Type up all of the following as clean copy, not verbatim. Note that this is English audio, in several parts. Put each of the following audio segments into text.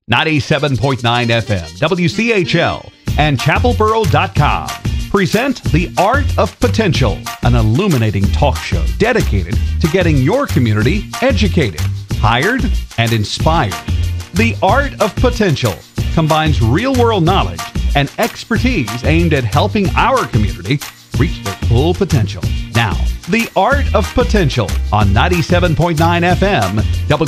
97.9 FM, WCHL, and chapelboro.com present The Art of Potential, an illuminating talk show dedicated to getting your community educated, hired, and inspired. The Art of Potential combines real-world knowledge and expertise aimed at helping our community reach their full potential. Now, The Art of Potential on 97.9 FM,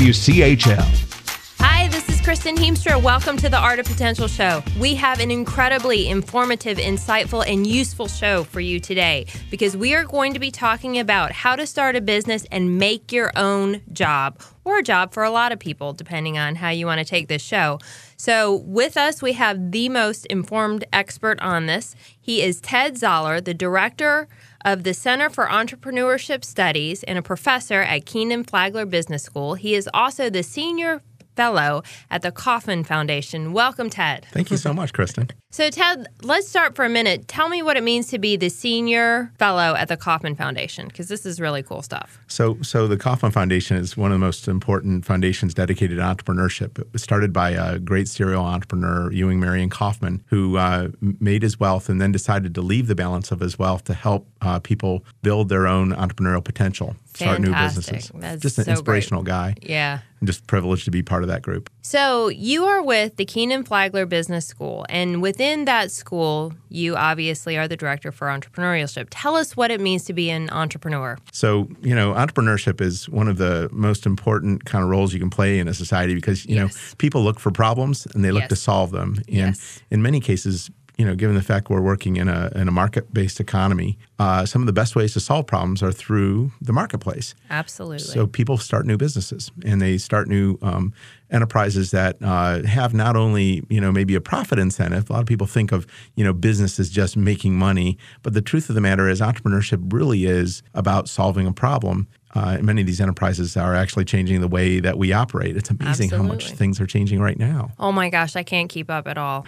WCHL. Hi, this is Kristen Heemstra. Welcome to the Art of Potential show. We have an incredibly informative, insightful, and useful show for you today because we are going to be talking about how to start a business and make your own job, or a job for a lot of people, depending on how you want to take this show. So with us, we have the most informed expert on this. He is Ted Zoller, the director of the Center for Entrepreneurship Studies and a professor at Kenan Flagler Business School. He is also the senior fellow at the Kauffman Foundation. Welcome, Ted. Thank you so much, Kristen. So, Ted, let's start for a minute. Tell me what it means to be the senior fellow at the Kauffman Foundation, because this is really cool stuff. So the Kauffman Foundation is one of the most important foundations dedicated to entrepreneurship. It was started by a great serial entrepreneur, Ewing Marion Kauffman, who made his wealth and then decided to leave the balance of his wealth to help people build their own entrepreneurial potential, start new businesses. That's just an so inspirational guy. Yeah. I'm just privileged to be part of that group. So you are with the Kenan Flagler Business School, and within that school, you obviously are the director for entrepreneurship. Tell us what it means to be an entrepreneur. So, entrepreneurship is one of the most important kind of roles you can play in a society because, you know, people look for problems and they look to solve them. And in many cases, given the fact we're working in a market-based economy, some of the best ways to solve problems are through the marketplace. Absolutely. So people start new businesses and they start new enterprises that have not only, maybe a profit incentive. A lot of people think of, business as just making money. But the truth of the matter is entrepreneurship really is about solving a problem. And many of these enterprises are actually changing the way that we operate. It's amazing how much things are changing right now. Oh my gosh, I can't keep up at all.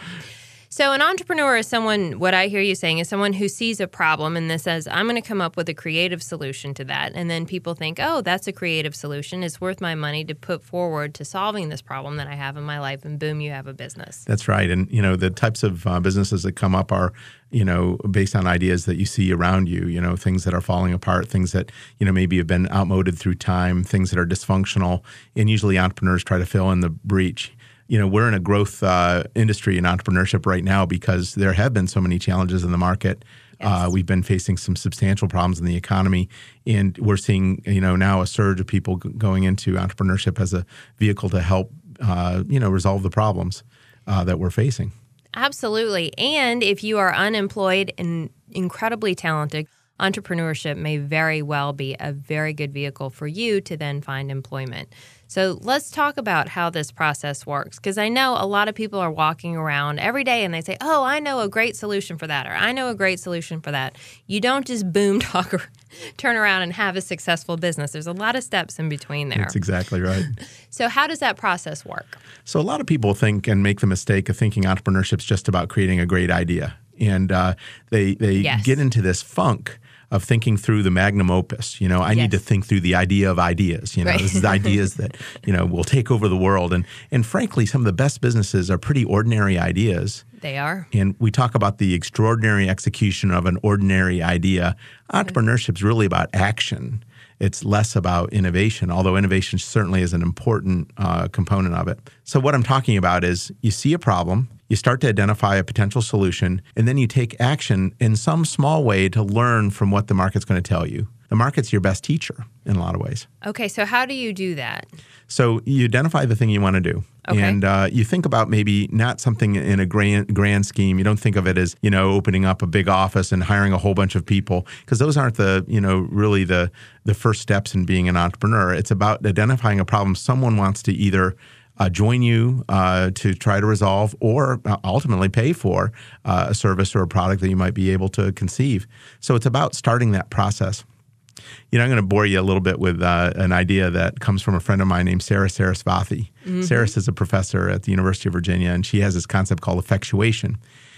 So an entrepreneur is someone, what I hear you saying, is someone who sees a problem and then says, I'm going to come up with a creative solution to that. And then people think, oh, that's a creative solution. It's worth my money to put forward to solving this problem that I have in my life. And boom, you have a business. That's right. And, the types of businesses that come up are, based on ideas that you see around you, things that are falling apart, things that, maybe have been outmoded through time, things that are dysfunctional. And usually entrepreneurs try to fill in the breach. We're in a growth industry in entrepreneurship right now because there have been so many challenges in the market. We've been facing some substantial problems in the economy, and we're seeing, now a surge of people going into entrepreneurship as a vehicle to help, resolve the problems that we're facing. Absolutely. And if you are unemployed and incredibly talented, entrepreneurship may very well be a very good vehicle for you to then find employment. So let's talk about how this process works, because I know a lot of people are walking around every day and they say, oh, I know a great solution for that, or I know a great solution for that. You don't just boom talk or turn around and have a successful business. There's a lot of steps in between there. That's exactly right. So how does that process work? So a lot of people think and make the mistake of thinking entrepreneurship is just about creating a great idea. And they get into this funk of thinking through the magnum opus. I need to think through the idea of ideas. This is the ideas that, will take over the world. And frankly, some of the best businesses are pretty ordinary ideas. They are. And we talk about the extraordinary execution of an ordinary idea. Entrepreneurship is really about action. It's less about innovation, although innovation certainly is an important component of it. So what I'm talking about is you see a problem, you start to identify a potential solution, and then you take action in some small way to learn from what the market's going to tell you. The market's your best teacher in a lot of ways. Okay, so how do you do that? So you identify the thing you want to do. Okay. And you think about maybe not something in a grand scheme. You don't think of it as, opening up a big office and hiring a whole bunch of people, because those aren't the, really the first steps in being an entrepreneur. It's about identifying a problem someone wants to either join you to try to resolve or ultimately pay for a service or a product that you might be able to conceive. So it's about starting that process. I'm going to bore you a little bit with an idea that comes from a friend of mine named Sarah Sarasvathy. Mm-hmm. Sarah is a professor at the University of Virginia, and she has this concept called effectuation.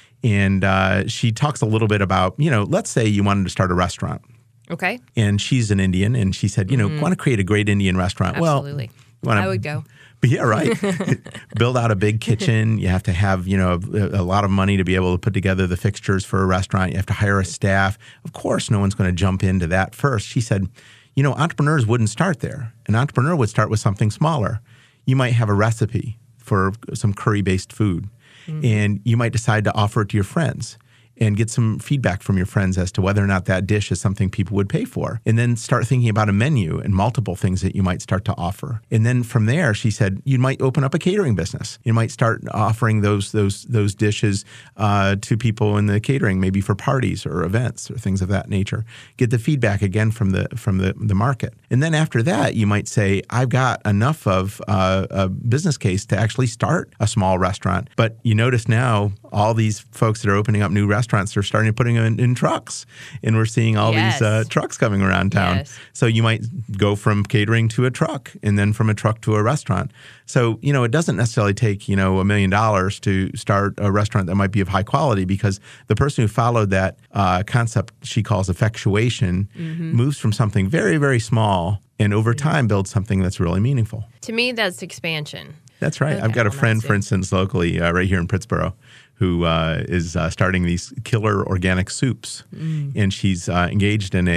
And she talks a little bit about, let's say you wanted to start a restaurant. Okay. And she's an Indian, and she said, want to create a great Indian restaurant. Absolutely. Well, I would go. Yeah, right. Build out a big kitchen. You have to have, a lot of money to be able to put together the fixtures for a restaurant. You have to hire a staff. Of course, no one's going to jump into that first. She said, entrepreneurs wouldn't start there. An entrepreneur would start with something smaller. You might have a recipe for some curry-based food, and you might decide to offer it to your friends and get some feedback from your friends as to whether or not that dish is something people would pay for. And then start thinking about a menu and multiple things that you might start to offer. And then from there, she said, you might open up a catering business. You might start offering those dishes to people in the catering, maybe for parties or events or things of that nature. Get the feedback again from the market. And then after that, you might say, I've got enough of a business case to actually start a small restaurant. But you notice now, all these folks that are opening up new restaurants are starting to putting them in trucks. And we're seeing all these trucks coming around town. Yes. So you might go from catering to a truck and then from a truck to a restaurant. So, it doesn't necessarily take, $1 million to start a restaurant that might be of high quality, because the person who followed that concept she calls effectuation moves from something very, very small and over time builds something that's really meaningful. To me, that's expansion. That's right. Okay, I've got a friend, for instance, locally right here in Pittsburgh, who is starting these killer organic soups, and she's engaged in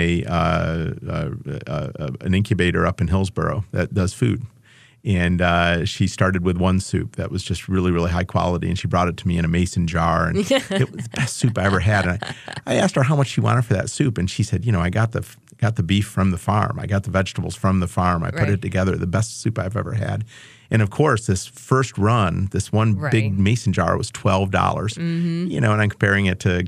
an incubator up in Hillsborough that does food. And she started with one soup that was just really, really high quality, and she brought it to me in a mason jar, and it was the best soup I ever had. And I asked her how much she wanted for that soup, and she said, I got the beef from the farm, I got the vegetables from the farm, I put it together, the best soup I've ever had. And of course, this first run, this one big mason jar was $12. And I'm comparing it to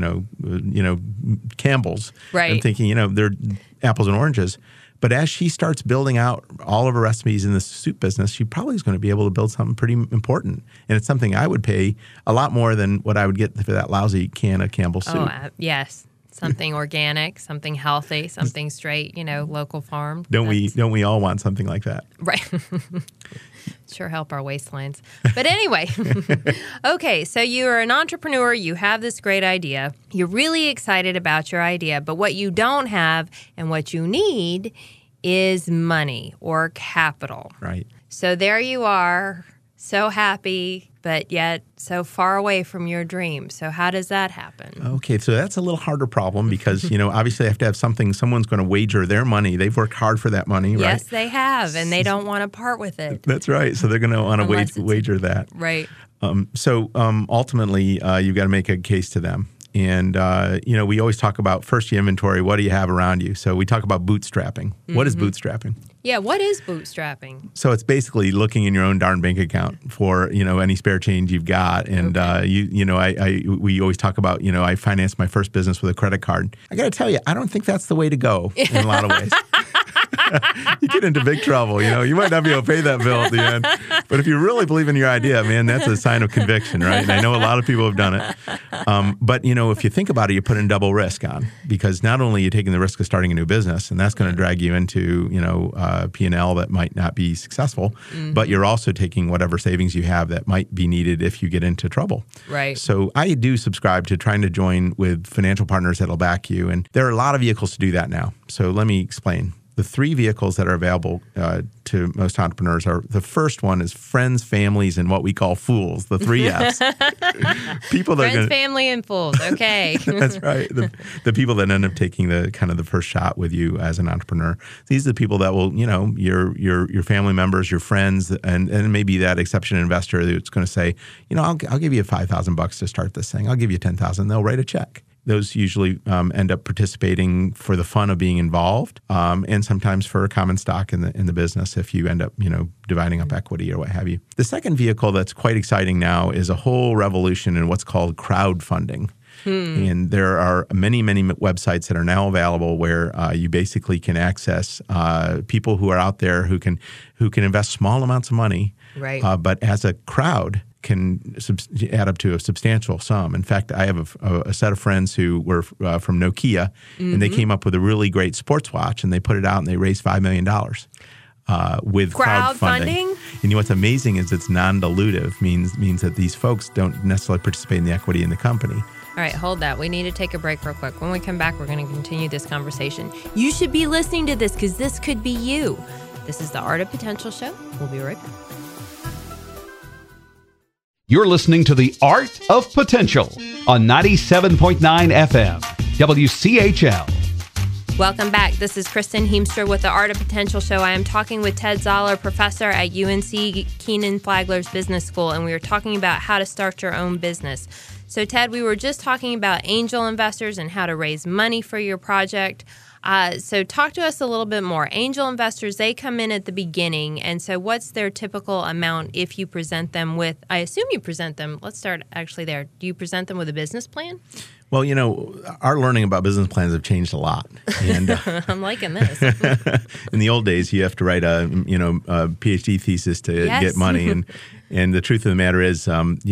Campbell's. Right. I'm thinking, they're apples and oranges. But as she starts building out all of her recipes in the soup business, she probably is going to be able to build something pretty important. And it's something I would pay a lot more than what I would get for that lousy can of Campbell's soup. Oh, yes. Something organic, something healthy, something straight, local farm. Don't we all want something like that? Right. Sure help our waistlines. But anyway, okay, so you're an entrepreneur, you have this great idea, you're really excited about your idea, but what you don't have and what you need is money or capital. Right. So there you are, so happy, but yet so far away from your dream. So how does that happen? Okay, so that's a little harder problem because, obviously they have to have something, someone's going to wager their money. They've worked hard for that money, right? Yes, they have, and they don't want to part with it. That's right. So they're going to want to wager that. Right. So ultimately, you've got to make a case to them. And, we always talk about first you inventory, what do you have around you? So we talk about bootstrapping. What is bootstrapping? Yeah, what is bootstrapping? So it's basically looking in your own darn bank account for, any spare change you've got. And, we always talk about, I financed my first business with a credit card. I got to tell you, I don't think that's the way to go in a lot of ways. You get into big trouble, You might not be able to pay that bill at the end. But if you really believe in your idea, man, that's a sign of conviction, right? And I know a lot of people have done it. But, if you think about it, you're putting double risk on. Because not only are you taking the risk of starting a new business, and that's going to drag you into, P&L that might not be successful, but you're also taking whatever savings you have that might be needed if you get into trouble. Right. So I do subscribe to trying to join with financial partners that'll back you. And there are a lot of vehicles to do that now. So let me explain. The three vehicles that are available to most entrepreneurs are, the first one is friends, families, and what we call fools, the three Fs. People that friends, family, and fools. Okay. That's right. The people that end up taking the first shot with you as an entrepreneur. These are the people that will, your family members, your friends, and maybe that exception investor that's going to say, I'll give you $5,000 to start this thing. I'll give you $10,000. They'll write a check. Those usually end up participating for the fun of being involved, and sometimes for common stock in the business if you end up dividing up equity or what have you. The second vehicle that's quite exciting now is a whole revolution in what's called crowdfunding. And there are many, many websites that are now available where you basically can access people who are out there who can invest small amounts of money, right? But as a crowd, can add up to a substantial sum. In fact, I have a set of friends who were from Nokia, and they came up with a really great sports watch, and they put it out, and they raised $5 million with crowdfunding. And what's amazing is it's non-dilutive, means that these folks don't necessarily participate in the equity in the company. All right, hold that. We need to take a break real quick. When we come back, we're going to continue this conversation. You should be listening to this because this could be you. This is the Art of Potential Show. We'll be right back. You're listening to The Art of Potential on 97.9 FM, WCHL. Welcome back. This is Kristen Heemstra with the Art of Potential Show. I am talking with Ted Zoller, professor at UNC Kenan-Flagler's Business School, and we were talking about how to start your own business. So, Ted, we were just talking about angel investors and how to raise money for your project. So talk to us a little bit more. Angel investors, they come in at the beginning, and so what's their typical amount if you present them with, I assume you present them, let's start actually there. Do you present them with a business plan? Well, you know, our learning about business plans have changed a lot. And I'm liking this. In the old days, you have to write a PhD thesis to get money, and the truth of the matter is,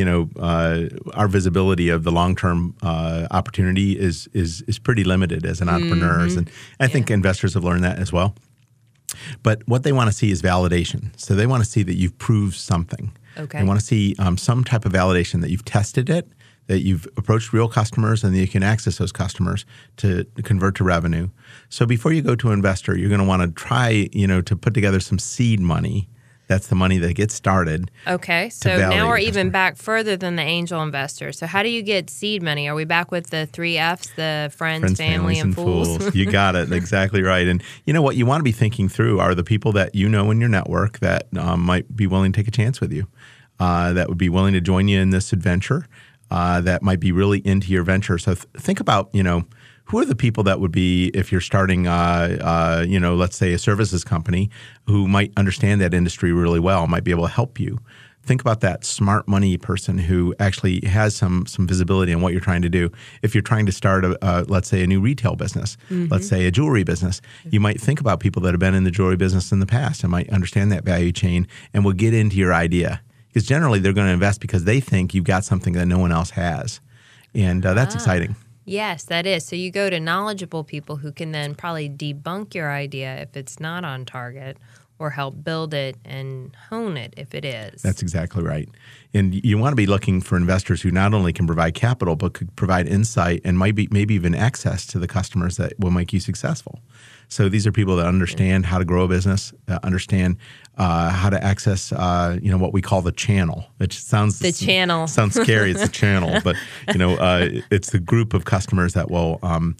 our visibility of the long-term opportunity is pretty limited as an entrepreneurs, and I think investors have learned that as well. But what they want to see is validation. So they want to see that you've proved something. Okay. They want to see some type of validation that you've tested it, that you've approached real customers, and that you can access those customers to convert to revenue. So before you go to an investor, you're going to want to try, to put together some seed money. That's the money that gets started. Okay, so now we're even back further than the angel investor. So how do you get seed money? Are we back with the 3 F's, the friends, family, and fools? You got it. Exactly right. And what you want to be thinking through are the people that you know in your network that might be willing to take a chance with you, that would be willing to join you in this adventure, that might be really into your venture. So think about, who are the people that would be, if you're starting, let's say a services company, who might understand that industry really well, might be able to help you. Think about that smart money person who actually has some visibility on what you're trying to do. If you're trying to start, let's say, a new retail business, let's say a jewelry business, you might think about people that have been in the jewelry business in the past and might understand that value chain and will get into your idea. Because generally they're going to invest because they think you've got something that no one else has. And that's exciting. Yes, that is. So you go to knowledgeable people who can then probably debunk your idea if it's not on target, or help build it and hone it if it is. That's exactly right. And you want to be looking for investors who not only can provide capital, but could provide insight and maybe even access to the customers that will make you successful. So these are people that understand how to grow a business, understand how to access, what we call the channel. Which sounds sounds scary. It's a channel, but it's the group of customers that will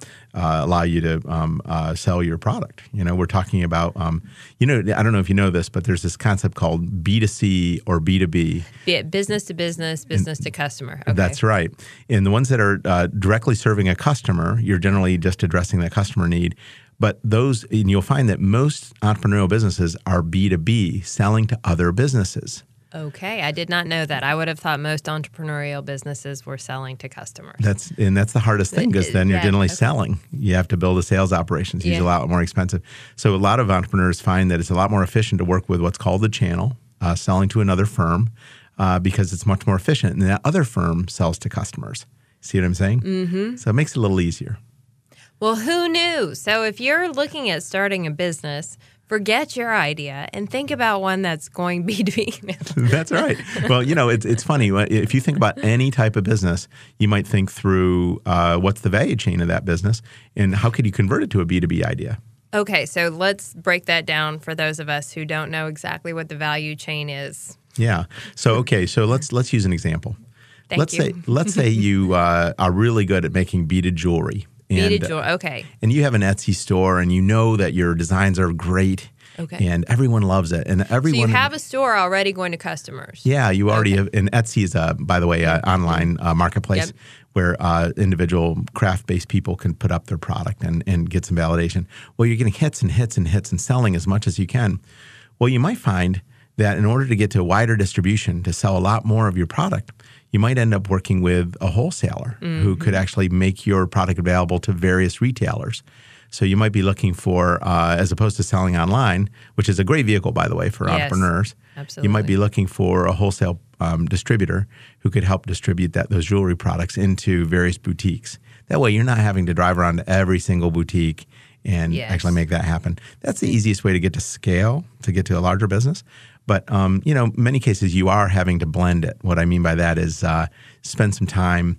allow you to sell your product. We're talking about, I don't know if you know this, but there's this concept called B2C or B2B. Business to business, business to customer. Okay. That's right. And the ones that are directly serving a customer, you're generally just addressing that customer need. But those, and you'll find that most entrepreneurial businesses are B2B, selling to other businesses. Okay, I did not know that. I would have thought most entrepreneurial businesses were selling to customers. That's the hardest thing, because then you're generally selling. You have to build a sales operation. It's usually a lot more expensive. So a lot of entrepreneurs find that it's a lot more efficient to work with what's called the channel, selling to another firm, because it's much more efficient. And that other firm sells to customers. See what I'm saying? Mm-hmm. So it makes it a little easier. Well, who knew? So if you're looking at starting a business, forget your idea and think about one that's going B2B. That's right. Well, it's funny. If you think about any type of business, you might think through what's the value chain of that business and how could you convert it to a B2B idea? Okay, so let's break that down for those of us who don't know exactly what the value chain is. Yeah. So let's use an example. Let's say you are really good at making beaded jewelry. Beaded jewelry, okay. And you have an Etsy store, and you know that your designs are great, and everyone loves it. And everyone. So you have a store already going to customers. Yeah, you already have. And Etsy is, by the way, an online marketplace where individual craft-based people can put up their product and get some validation. Well, you're getting hits and hits and hits and selling as much as you can. Well, you might find that in order to get to a wider distribution, to sell a lot more of your product, you might end up working with a wholesaler who could actually make your product available to various retailers. So you might be looking for, as opposed to selling online, which is a great vehicle, by the way, for entrepreneurs. Absolutely. You might be looking for a wholesale distributor who could help distribute those jewelry products into various boutiques. That way you're not having to drive around to every single boutique and actually make that happen. That's the easiest way to get to scale, to get to a larger business. But, many cases you are having to blend it. What I mean by that is spend some time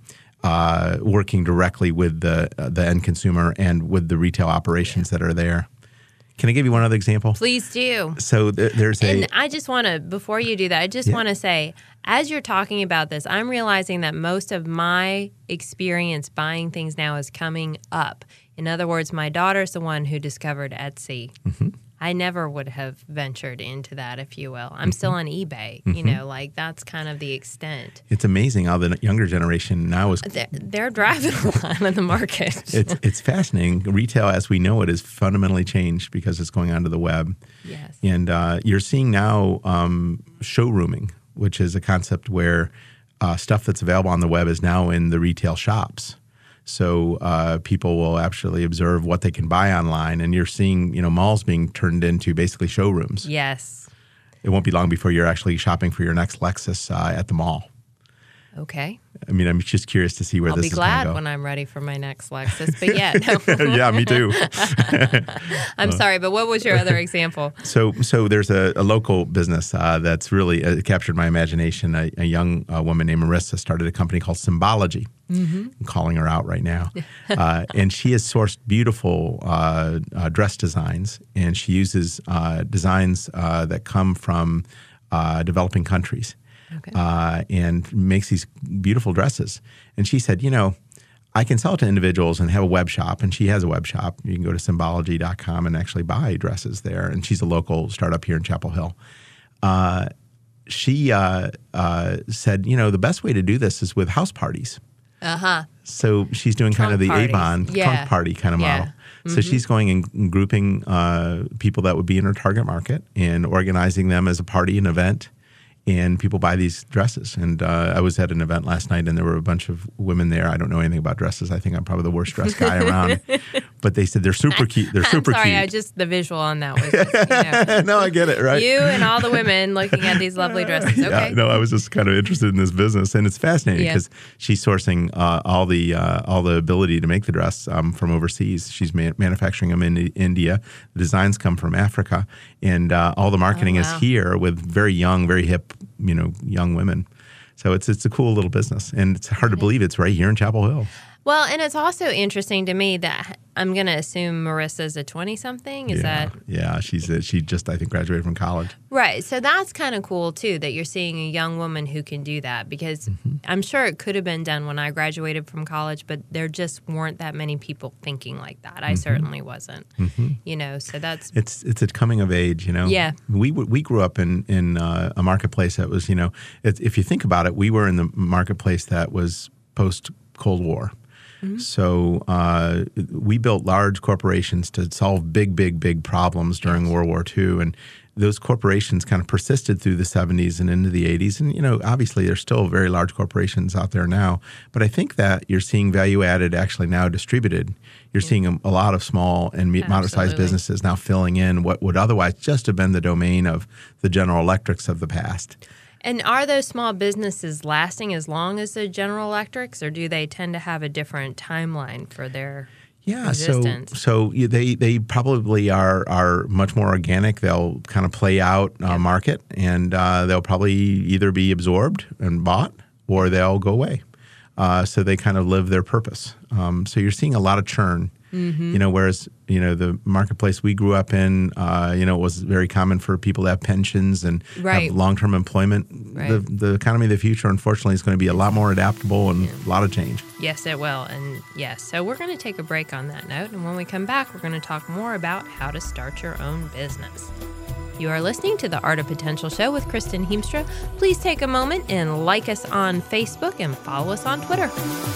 working directly with the end consumer and with the retail operations that are there. Can I give you one other example? Please do. So there's And I just want to, before you do that, I just want to say, as you're talking about this, I'm realizing that most of my experience buying things now is coming up. In other words, my daughter's the one who discovered Etsy. Mm-hmm. I never would have ventured into that, if you will. I'm still on eBay. You know, like that's kind of the extent. It's amazing how the younger generation now is. They're driving a lot in the market. It's fascinating. Retail, as we know it, is fundamentally changed because it's going onto the web. Yes. And you're seeing now showrooming, which is a concept where stuff that's available on the web is now in the retail shops. So people will actually observe what they can buy online, and you're seeing, malls being turned into basically showrooms. Yes. It won't be long before you're actually shopping for your next Lexus at the mall. Okay. I mean, I'm just curious to see where this is going to go. I'll be glad when I'm ready for my next Lexus, but yeah. No. Yeah, me too. I'm sorry, but what was your other example? So there's a local business that's really captured my imagination. A young woman named Marissa started a company called Symbology. Mm-hmm. I'm calling her out right now. And she has sourced beautiful dress designs, and she uses designs that come from developing countries. Okay. And makes these beautiful dresses. And she said, I can sell it to individuals and have a web shop. And she has a web shop. You can go to Symbology.com and actually buy dresses there. And she's a local startup here in Chapel Hill. She said, the best way to do this is with house parties. Uh-huh. So she's doing kind of the parties. Avon trunk party kind of model. Mm-hmm. So she's going and grouping people that would be in her target market and organizing them as a party, an event. And people buy these dresses. And I was at an event last night, and there were a bunch of women there. I don't know anything about dresses. I think I'm probably the worst dressed guy around. But they said they're super cute. They're super cute. I'm sorry, the visual on that was just, No, I get it, right? You and all the women looking at these lovely dresses. Okay. Yeah, no, I was just kind of interested in this business. And it's fascinating because she's sourcing all the ability to make the dress from overseas. She's manufacturing them in India. The designs come from Africa. And all the marketing is here with very young, very hip, young women. So it's a cool little business, and it's hard to believe it's right here in Chapel Hill. Well, and it's also interesting to me that I'm going to assume Marissa's a 20-something. Is that? Yeah, she just, I think, graduated from college. Right. So that's kind of cool, too, that you're seeing a young woman who can do that, because I'm sure it could have been done when I graduated from college, but there just weren't that many people thinking like that. I certainly wasn't. So that's... It's a coming of age, Yeah. We grew up in a marketplace that was, if you think about it, we were in the marketplace that was post-Cold War. So we built large corporations to solve big problems during World War II. And those corporations kind of persisted through the 70s and into the 80s. And, obviously there's still very large corporations out there now. But I think that you're seeing value added actually now distributed. You're seeing a lot of small and moderate-sized businesses now filling in what would otherwise just have been the domain of the General Electrics of the past. And are those small businesses lasting as long as the General Electrics, or do they tend to have a different timeline for their existence? So they probably are much more organic. They'll kind of play out market, and they'll probably either be absorbed and bought, or they'll go away. So they kind of live their purpose. So you're seeing a lot of churn. Whereas, the marketplace we grew up in, it was very common for people to have pensions and have long-term employment. Right. The economy of the future, unfortunately, is going to be a lot more adaptable and a lot of change. Yes, it will. And yes, so we're going to take a break on that note. And when we come back, we're going to talk more about how to start your own business. You are listening to the Art of Potential Show with Kristen Heemstra. Please take a moment and like us on Facebook and follow us on Twitter.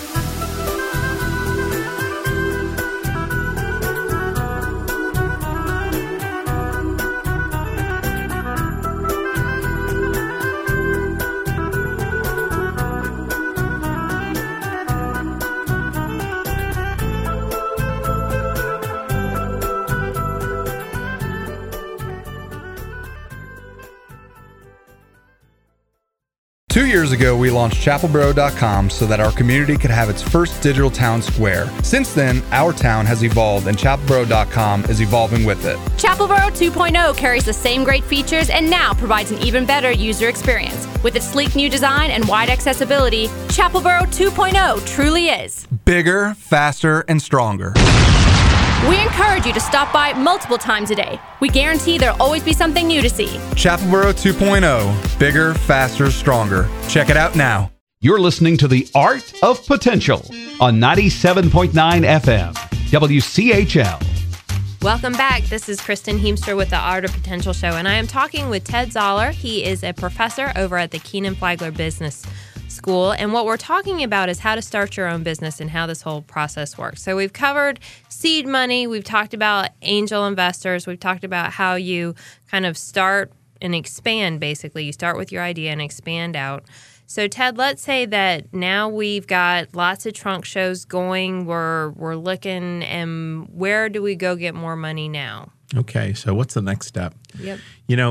Two years ago, we launched chapelboro.com so that our community could have its first digital town square. Since then, our town has evolved, and chapelboro.com is evolving with it. Chapelboro 2.0 carries the same great features and now provides an even better user experience. With its sleek new design and wide accessibility, Chapelboro 2.0 truly is bigger, faster, and stronger. We encourage you to stop by multiple times a day. We guarantee there'll always be something new to see. Chapelboro 2.0. Bigger, faster, stronger. Check it out now. You're listening to The Art of Potential on 97.9 FM, WCHL. Welcome back. This is Kristen Heemstra with the Art of Potential Show, and I am talking with Ted Zoller. He is a professor over at the Keenan Flagler Business School, and what we're talking about is how to start your own business and how this whole process works. So we've covered seed money, we've talked about angel investors, we've talked about how you kind of start and expand, basically. You start with your idea and expand out. So, Ted, let's say that now we've got lots of trunk shows going. We're looking, and where do we go get more money now? Okay, so what's the next step? Yep.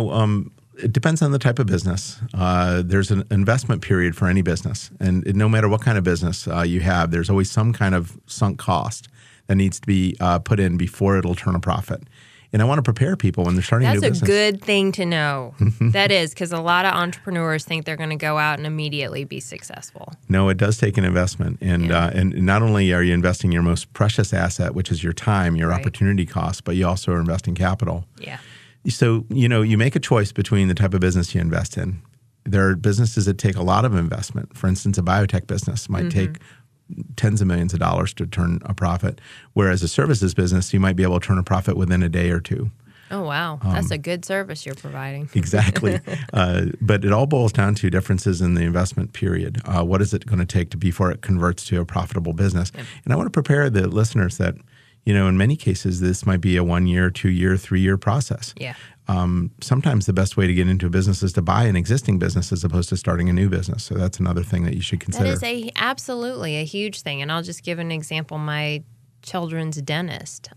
It depends on the type of business. There's an investment period for any business. And no matter what kind of business you have, there's always some kind of sunk cost that needs to be put in before it'll turn a profit. And I want to prepare people when they're starting a new business. That's a good thing to know. That is, because a lot of entrepreneurs think they're going to go out and immediately be successful. No, it does take an investment. And and not only are you investing your most precious asset, which is your time, your opportunity cost, but you also are investing capital. Yeah. So, you make a choice between the type of business you invest in. There are businesses that take a lot of investment. For instance, a biotech business might take tens of millions of dollars to turn a profit, whereas a services business, you might be able to turn a profit within a day or two. Oh, wow. That's a good service you're providing. Exactly. But it all boils down to differences in the investment period. What is it going to take before it converts to a profitable business? Yep. And I want to prepare the listeners that, in many cases, this might be a 1 year, 2 year, 3 year process. Yeah. Sometimes the best way to get into a business is to buy an existing business as opposed to starting a new business. So that's another thing that you should consider. That is absolutely a huge thing. And I'll just give an example. My children's dentist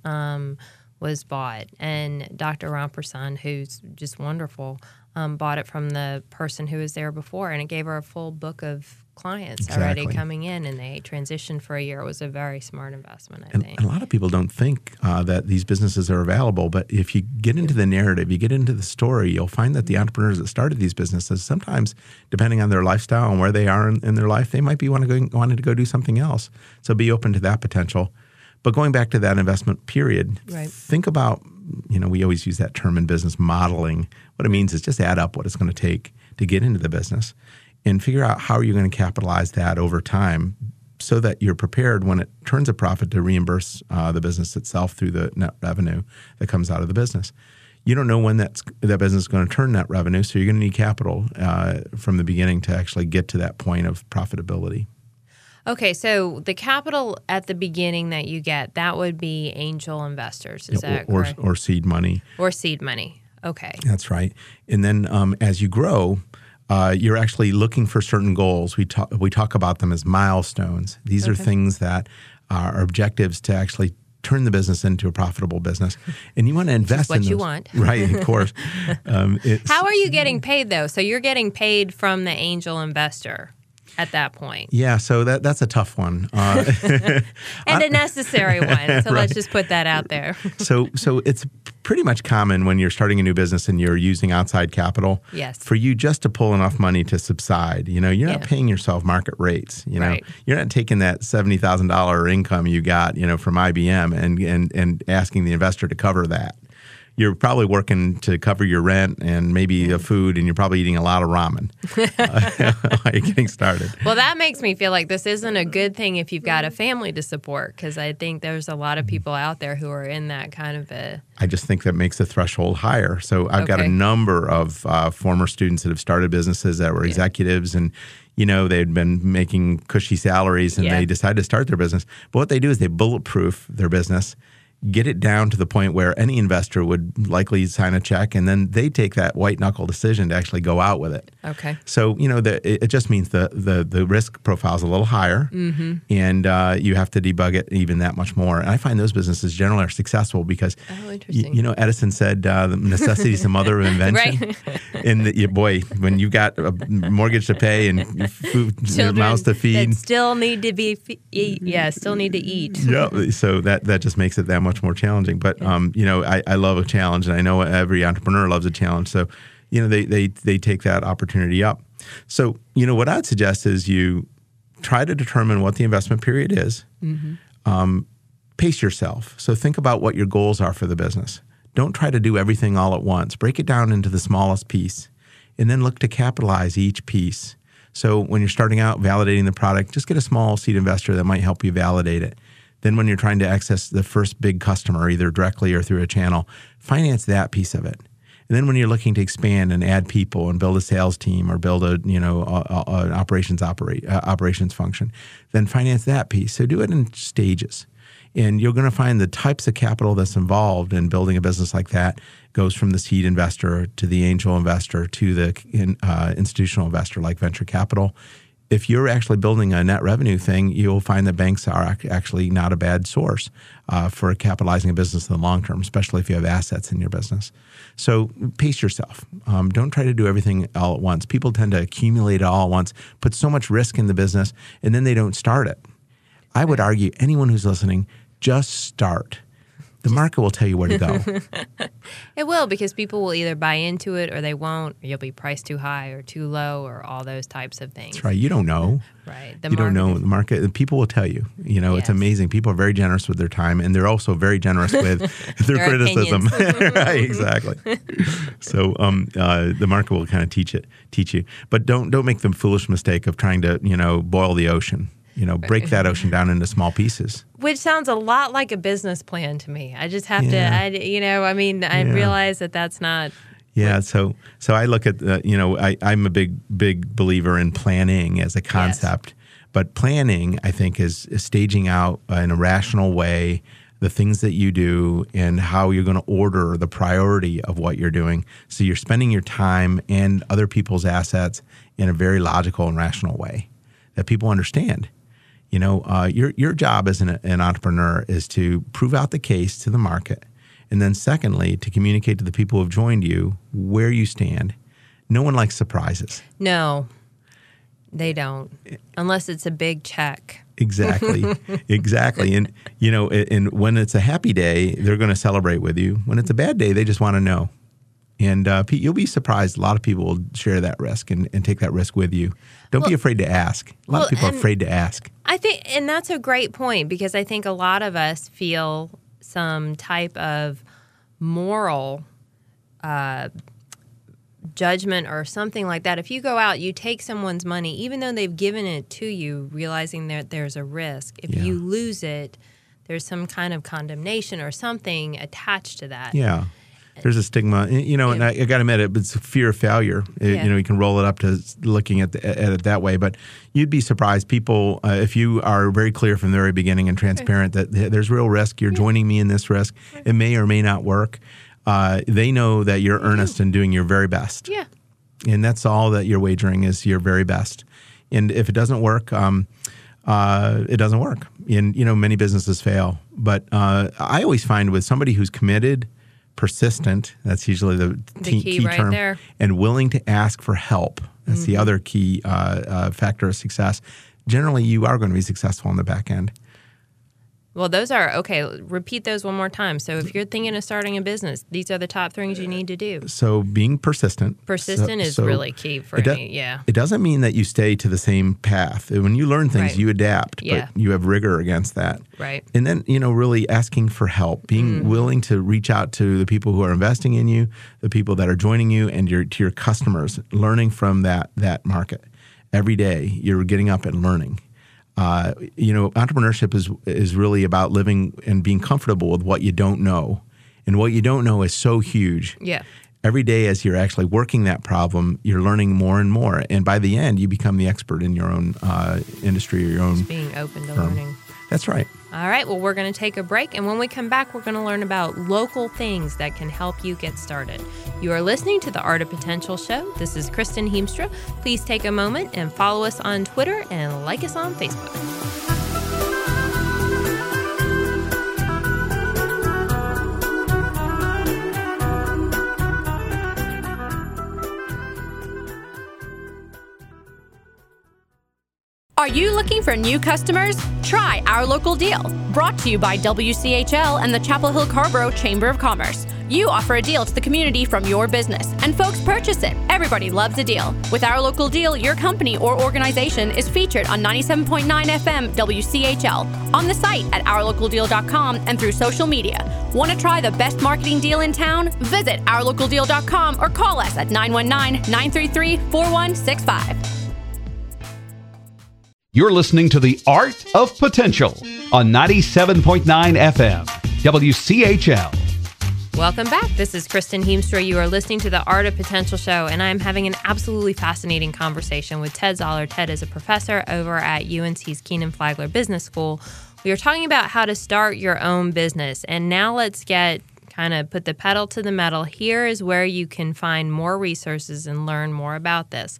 was bought, and Dr. Rampersan, who's just wonderful, bought it from the person who was there before, and it gave her a full book of clients already coming in, and they transitioned for a year. It was a very smart investment, I think. And a lot of people don't think that these businesses are available, but if you get into the narrative, you get into the story, you'll find that the entrepreneurs that started these businesses, sometimes, depending on their lifestyle and where they are in their life, they might be wanting to go do something else. So be open to that potential. But going back to that investment period, think about, we always use that term in business, modeling. What it means is just add up what it's going to take to get into the business and figure out how you're going to capitalize that over time so that you're prepared when it turns a profit to reimburse the business itself through the net revenue that comes out of the business. You don't know when that business is going to turn net revenue, so you're going to need capital from the beginning to actually get to that point of profitability. Okay, so the capital at the beginning that you get, that would be angel investors, is that correct? Or seed money. Or seed money, okay. That's right. And then as you grow, you're actually looking for certain goals. We talk about them as milestones. These are things that are objectives to actually turn the business into a profitable business. And you want to invest in those. What you want. Right, of course. How are you getting paid, though? So you're getting paid from the angel investor at that point. Yeah, so that's a tough one. And a necessary one. So let's just put that out there. So it's pretty much common when you're starting a new business and you're using outside capital for you just to pull enough money to subside. You're not paying yourself market rates. You're not taking that $70,000 income you got, from IBM and asking the investor to cover that. You're probably working to cover your rent and maybe the food, and you're probably eating a lot of ramen while you're getting started. Well, that makes me feel like this isn't a good thing if you've got a family to support, because I think there's a lot of people out there who are in that kind of a... I just think that makes the threshold higher. So I've got a number of former students that have started businesses that were executives, and they'd been making cushy salaries, and they decided to start their business. But what they do is they bulletproof their business, get it down to the point where any investor would likely sign a check, and then they take that white-knuckle decision to actually go out with it. Okay. So, it just means the risk profile is a little higher, and you have to debug it even that much more. And I find those businesses generally are successful because, Edison said the necessity is the mother of invention. Right. And, when you've got a mortgage to pay and food, mouths to feed. That still need to still need to eat. Yeah, so that just makes it that much more challenging. But I love a challenge, and I know every entrepreneur loves a challenge. So they take that opportunity up. So what I'd suggest is you try to determine what the investment period is. pace yourself. So think about what your goals are for the business. Don't try to do everything all at once. Break it down into the smallest piece and then look to capitalize each piece. So when you're starting out validating the product, just get a small seed investor that might help you validate it. Then when you're trying to access the first big customer, either directly or through a channel, finance that piece of it. And then when you're looking to expand and add people and build a sales team or build an operations function, then finance that piece. So do it in stages. And you're going to find the types of capital that's involved in building a business like that goes from the seed investor to the angel investor to the institutional investor like venture capital. If you're actually building a net revenue thing, you'll find that banks are actually not a bad source for capitalizing a business in the long term, especially if you have assets in your business. So pace yourself. Don't try to do everything all at once. People tend to accumulate it all at once, put so much risk in the business, and then they don't start it. I would argue anyone who's listening, just start. The market will tell you where to go. It will, because people will either buy into it or they won't, or you'll be priced too high or too low or all those types of things. That's right. You don't know. Right. You don't know the market. People will tell you. It's amazing. People are very generous with their time, and they're also very generous with their criticism. Right, exactly. So the market will kind of teach you. But don't make the foolish mistake of trying to boil the ocean. Break that ocean down into small pieces. Which sounds a lot like a business plan to me. I just have to, I realize that that's not. Yeah, so I look at, I'm a big believer in planning as a concept. Yes. But planning, I think, is staging out in a rational way the things that you do and how you're going to order the priority of what you're doing. So you're spending your time and other people's assets in a very logical and rational way that people understand. Your job as an entrepreneur is to prove out the case to the market. And then secondly, to communicate to the people who have joined you where you stand. No one likes surprises. No, they don't. Unless it's a big check. Exactly. And, and when it's a happy day, they're going to celebrate with you. When it's a bad day, they just want to know. And you'll be surprised. A lot of people will share that risk and take that risk with you. Don't be afraid to ask. A lot of people are afraid to ask. I think, and that's a great point, because I think a lot of us feel some type of moral judgment or something like that. If you go out, you take someone's money, even though they've given it to you, realizing that there's a risk. If you lose it, there's some kind of condemnation or something attached to that. Yeah. There's a stigma, and I got to admit it's fear of failure. You can roll it up to looking at it that way. But you'd be surprised. People, if you are very clear from the very beginning and transparent that there's real risk, you're joining me in this risk. It may or may not work. They know that you're earnest and doing your very best. Yeah. And that's all that you're wagering is your very best. And if it doesn't work, it doesn't work. And, many businesses fail. But I always find with somebody who's committed, persistent, that's usually the key right term, there. And willing to ask for help. That's the other key factor of success. Generally, you are going to be successful on the back end. Well, those are, okay, repeat those one more time. So if you're thinking of starting a business, these are the top things you need to do. So being persistent. Persistent is really key for me, yeah. It doesn't mean that you stay to the same path. When you learn things, you adapt, but you have rigor against that. Right. And then, really asking for help, being willing to reach out to the people who are investing in you, the people that are joining you, and to your customers, learning from that market. Every day, you're getting up and learning. Entrepreneurship is really about living and being comfortable with what you don't know. And what you don't know is so huge. Yeah. Every day as you're actually working that problem, you're learning more and more. And by the end, you become the expert in your own industry or your own Just being open to firm. learning. That's right. All right. Well, we're going to take a break. And when we come back, we're going to learn about local things that can help you get started. You are listening to the Art of Potential Show. This is Kristen Heemstra. Please take a moment and follow us on Twitter and like us on Facebook. Are you looking for new customers? Try our local deal. Brought to you by WCHL and the Chapel Hill Carrboro Chamber of Commerce. You offer a deal to the community from your business, and folks purchase it. Everybody loves a deal. With Our Local Deal, your company or organization is featured on 97.9 FM WCHL, on the site at OurLocalDeal.com, and through social media. Want to try the best marketing deal in town? Visit OurLocalDeal.com or call us at 919-933-4165. You're listening to The Art of Potential on 97.9 FM WCHL. Welcome back. This is Kristen Heemstra. You are listening to the Art of Potential show, and I'm having an absolutely fascinating conversation with Ted Zoller. Ted is a professor over at UNC's Keenan Flagler Business School. We are talking about how to start your own business, and now let's put the pedal to the metal. Here is where you can find more resources and learn more about this.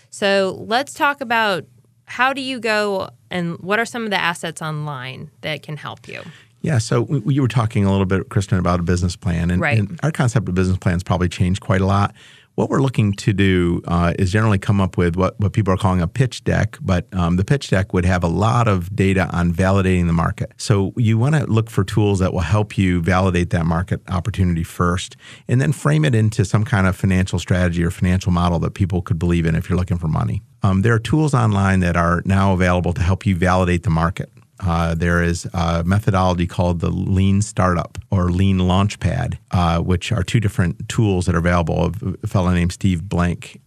So let's talk about how do you go and what are some of the assets online that can help you? Yeah, so you were talking a little bit, Kristen, about a business plan. And our concept of business plans probably changed quite a lot. What we're looking to do is generally come up with what people are calling a pitch deck, but the pitch deck would have a lot of data on validating the market. So you want to look for tools that will help you validate that market opportunity first, and then frame it into some kind of financial strategy or financial model that people could believe in if you're looking for money. There are tools online that are now available to help you validate the market. There is a methodology called the Lean Startup or Lean Launchpad, which are two different tools that are available. A fellow named Steve Blank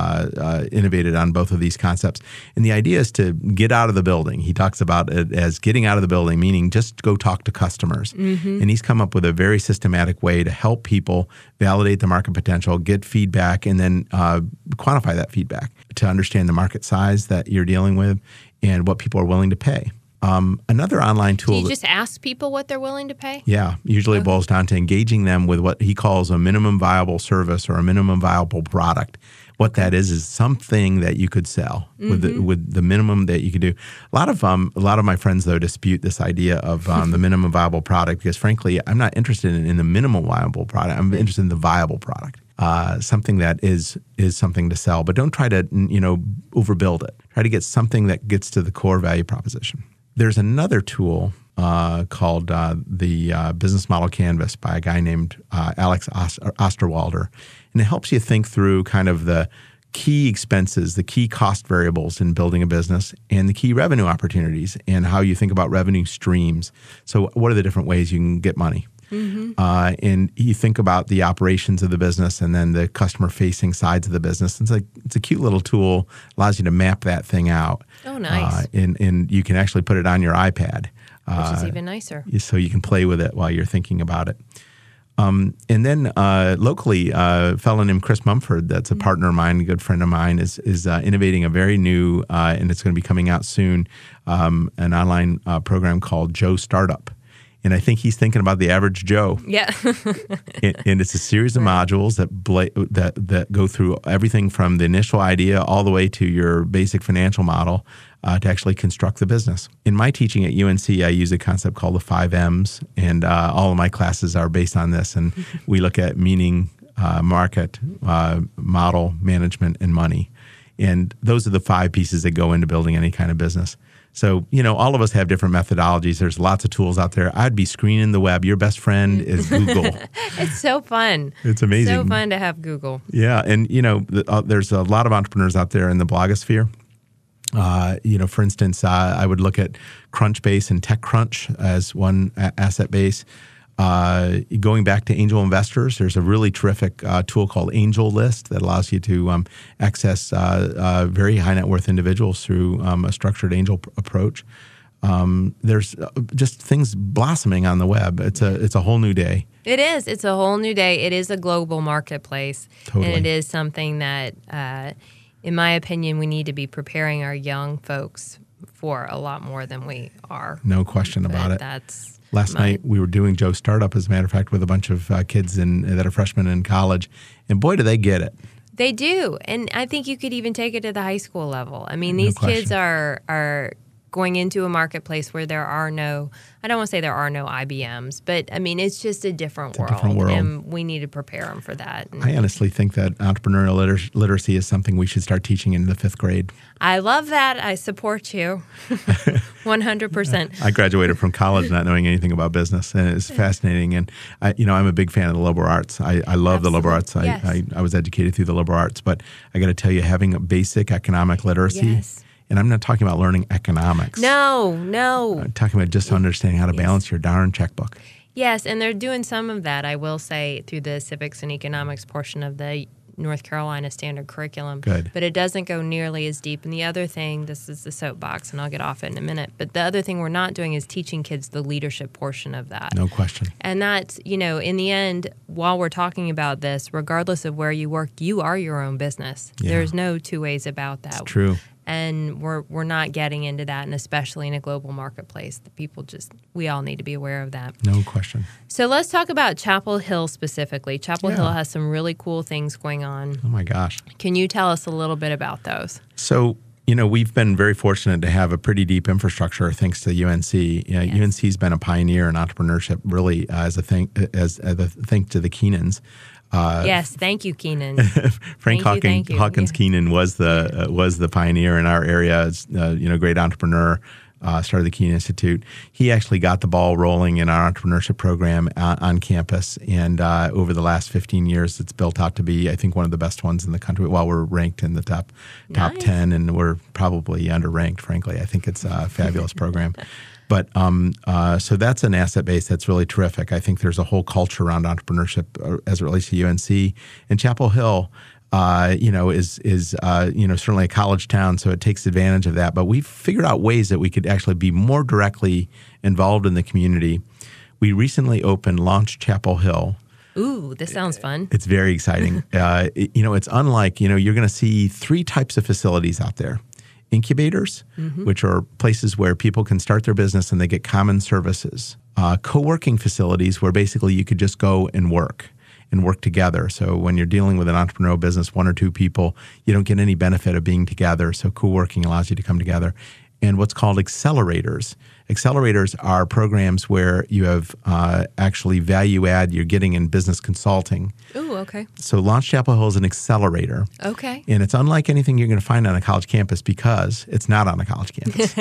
innovated on both of these concepts. And the idea is to get out of the building. He talks about it as getting out of the building, meaning just go talk to customers. Mm-hmm. And he's come up with a very systematic way to help people validate the market potential, get feedback, and then quantify that feedback to understand the market size that you're dealing with and what people are willing to pay. Another online tool. Do you just ask people what they're willing to pay? Yeah. Usually it boils down to engaging them with what he calls a minimum viable service or a minimum viable product. What that is something that you could sell with the minimum that you could do. A lot of my friends, though, dispute this idea of the minimum viable product because, frankly, I'm not interested in the minimum viable product. I'm interested in the viable product. Something that is something to sell. But don't try to overbuild it. Try to get something that gets to the core value proposition. There's another tool called the Business Model Canvas by a guy named Alex Osterwalder. And it helps you think through kind of the key expenses, the key cost variables in building a business, and the key revenue opportunities and how you think about revenue streams. So what are the different ways you can get money? Mm-hmm. And you think about the operations of the business and then the customer-facing sides of the business. It's a cute little tool, allows you to map that thing out. Oh, nice. And you can actually put it on your iPad. Which is even nicer. So you can play with it while you're thinking about it. And then locally, a fellow named Chris Mumford, that's a partner of mine, a good friend of mine, is innovating a very new, and it's going to be coming out soon, an online program called Joe Startup. And I think he's thinking about the average Joe. Yeah. and it's a series of modules that go through everything from the initial idea all the way to your basic financial model to actually construct the business. In my teaching at UNC, I use a concept called the 5 M's, and all of my classes are based on this. And we look at meaning, market, model, management, and money. And those are the 5 pieces that go into building any kind of business. So, all of us have different methodologies. There's lots of tools out there. I'd be screening the web. Your best friend is Google. It's so fun. It's amazing. So fun to have Google. Yeah. And, there's a lot of entrepreneurs out there in the blogosphere. For instance, I would look at Crunchbase and TechCrunch as one asset base. Going back to angel investors, there's a really terrific tool called Angel List that allows you to access very high net worth individuals through a structured angel approach. There's just things blossoming on the web. It's a whole new day. It is. It's a whole new day. It is a global marketplace. Totally. And it is something that, in my opinion, we need to be preparing our young folks for a lot more than we are. No question about it. That's Last night we were doing Joe Startup, as a matter of fact, with a bunch of kids that are freshmen in college, and boy, do they get it. They do, and I think you could even take it to the high school level. I mean, these kids are going into a marketplace where there are no, I don't want to say there are no IBMs, but I mean, it's just a different world. And we need to prepare them for that. And I honestly think that entrepreneurial literacy is something we should start teaching in the 5th grade. I love that. I support you 100%. I graduated from college not knowing anything about business, and it's fascinating. And I'm a big fan of the liberal arts. I love the liberal arts. I was educated through the liberal arts, but I got to tell you, having a basic economic literacy, and I'm not talking about learning economics. No. I'm talking about just understanding how to balance your darn checkbook. Yes, and they're doing some of that, I will say, through the civics and economics portion of the North Carolina standard curriculum. Good. But it doesn't go nearly as deep. And the other thing, this is the soapbox, and I'll get off it in a minute, but the other thing we're not doing is teaching kids the leadership portion of that. No question. And that's, in the end, while we're talking about this, regardless of where you work, you are your own business. Yeah. There's no two ways about that. It's true. And we're not getting into that, and especially in a global marketplace, we all need to be aware of that. No question. So let's talk about Chapel Hill specifically. Chapel Hill has some really cool things going on. Oh my gosh. Can you tell us a little bit about those? So, we've been very fortunate to have a pretty deep infrastructure thanks to UNC. UNC's been a pioneer in entrepreneurship, really, as a thank to the Keenans. Yes, thank you, Keenan. Frank Hawkins Keenan was the pioneer in our area. Great entrepreneur. Started the Keenan Institute. He actually got the ball rolling in our entrepreneurship program on campus, and over the last 15 years, it's built out to be, I think, one of the best ones in the country. While we're ranked in the top 10, and we're probably underranked, frankly. I think it's a fabulous program. But so that's an asset base that's really terrific. I think there's a whole culture around entrepreneurship as it relates to UNC. And Chapel Hill, is certainly a college town, so it takes advantage of that. But we've figured out ways that we could actually be more directly involved in the community. We recently Launch Chapel Hill. Ooh, this sounds fun. It's very exciting. It's unlike, you're going to see 3 types of facilities out there. Incubators, which are places where people can start their business and they get common services. Co-working facilities where basically you could just go and work together. So when you're dealing with an entrepreneurial business, 1 or 2 people, you don't get any benefit of being together. So co-working allows you to come together. And what's called accelerators. Accelerators are programs where you have actually value add you're getting in business consulting. Ooh, okay. So Launch Chapel Hill is an accelerator. Okay. And it's unlike anything you're going to find on a college campus because it's not on a college campus.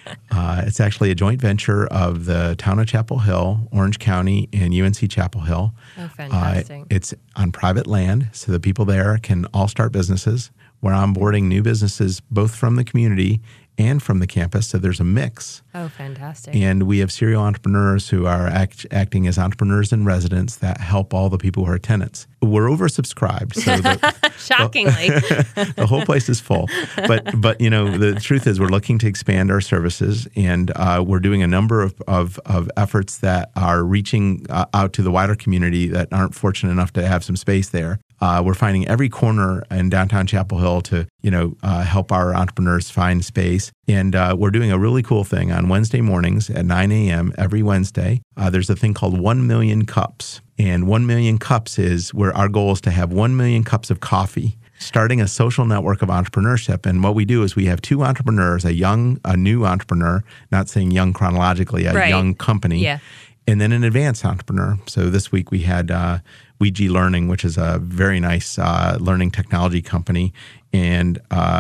It's actually a joint venture of the town of Chapel Hill, Orange County, and UNC Chapel Hill. Oh, fantastic. It's on private land, so the people there can all start businesses. We're onboarding new businesses both from the community and from the campus, so there's a mix. Oh, fantastic. And we have serial entrepreneurs who are acting as entrepreneurs in residence that help all the people who are tenants. We're oversubscribed. So shockingly. The whole place is full. But the truth is we're looking to expand our services, and we're doing a number of efforts that are reaching out to the wider community that aren't fortunate enough to have some space there. We're finding every corner in downtown Chapel Hill to, help our entrepreneurs find space. And we're doing a really cool thing on Wednesday mornings at 9 a.m. every Wednesday. There's a thing called 1 million cups. And 1 million cups is where our goal is to have 1 million cups of coffee, starting a social network of entrepreneurship. And what we do is we have 2 entrepreneurs, a new entrepreneur, not saying young chronologically, a young company, and then an advanced entrepreneur. So this week we had Ouija Learning, which is a very nice learning technology company, and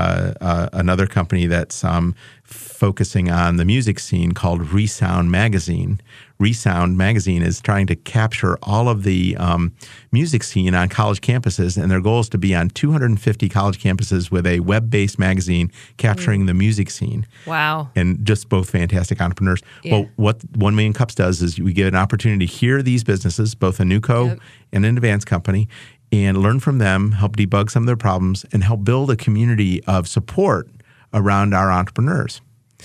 another company that's focusing on the music scene called Resound Magazine. Resound Magazine is trying to capture all of the music scene on college campuses, and their goal is to be on 250 college campuses with a web-based magazine capturing the music scene. Wow. And just both fantastic entrepreneurs. Yeah. Well, what 1 Million Cups does is we get an opportunity to hear these businesses, both a NewCo and an advanced company, and learn from them, help debug some of their problems, and help build a community of support around our entrepreneurs.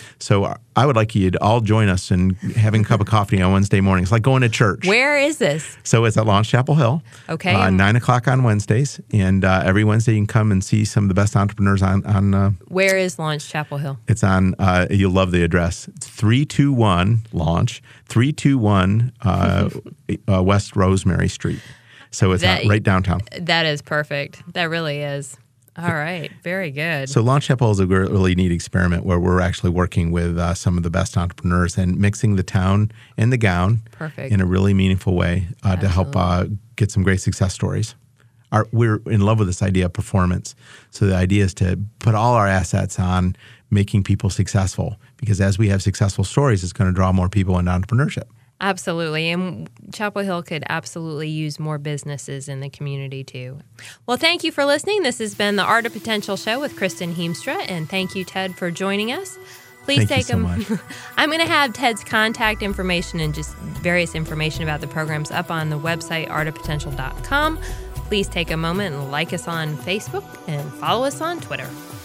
So I would like you to all join us in having a cup of coffee on Wednesday mornings. It's like going to church. Where is this? So it's at Launch Chapel Hill. Okay. 9 o'clock on Wednesdays. And every Wednesday you can come and see some of the best entrepreneurs on Where is Launch Chapel Hill? It's on, you'll love the address. It's 321 Launch, 321 West Rosemary Street. So it's right downtown. That is perfect. That really is. All right. Very good. So Launch Chapel is a really neat experiment where we're actually working with some of the best entrepreneurs and mixing the town and the gown in a really meaningful way to help get some great success stories. We're in love with this idea of performance. So the idea is to put all our assets on making people successful, because as we have successful stories, it's going to draw more people into entrepreneurship. Absolutely. And Chapel Hill could absolutely use more businesses in the community too. Well, thank you for listening. This has been the Art of Potential Show with Kristen Heemstra. And thank you, Ted, for joining us. Please Thank you so much. I'm going to have Ted's contact information and just various information about the programs up on the website, artofpotential.com. Please take a moment and like us on Facebook and follow us on Twitter.